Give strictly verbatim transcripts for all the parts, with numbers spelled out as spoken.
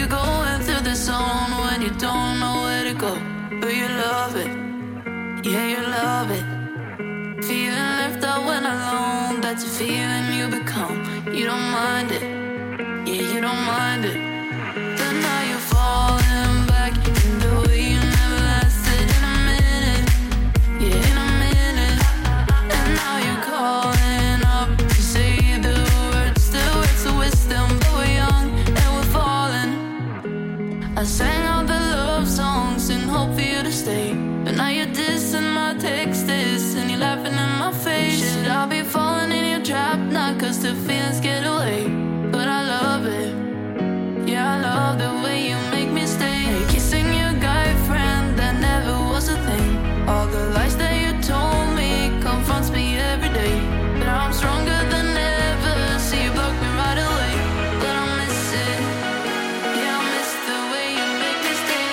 you're going through the zone when you don't know where to go, but you love it, yeah, you love it. Feeling left out when alone, that's a feeling you become. You don't mind it, yeah, you don't mind it. But now you're falling back in the way you never lasted in a minute, yeah, in a minute. And now you're calling up to say the words, the words of wisdom, but we're young and we're falling. I sang all the love songs in hope for you to stay, but now you're dissing my text this and you're laughing in my face. Should I be falling in your trap now cause the feelings get away? But I love it, yeah, I love the way you make me stay. Kissing your guy friend, that never was a thing. All the lies that you told me confronts me every day. But I'm stronger than ever, so you block me right away. But I miss it, yeah, I miss the way you make me stay.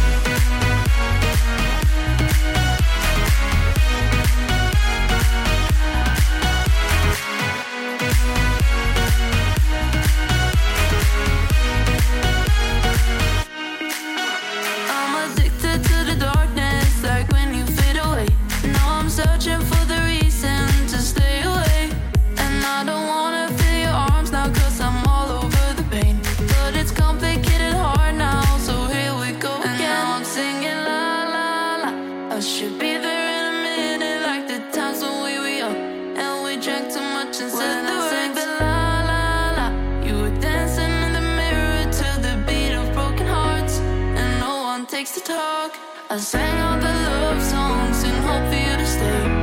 I'm addicted to the darkness, like when you fade away. Now I'm searching for the reason to stay away. And I don't wanna feel your arms now cause I'm all over the pain. But it's complicated hard now, so here we go again. And now I'm singing la la la, I should be there in a minute, like the times when we were young and we drank too much and said the words la la la. You were dancing in the mirror to the beat of broken hearts, and no one takes the talk. I sang all the love songs in hope for you to stay,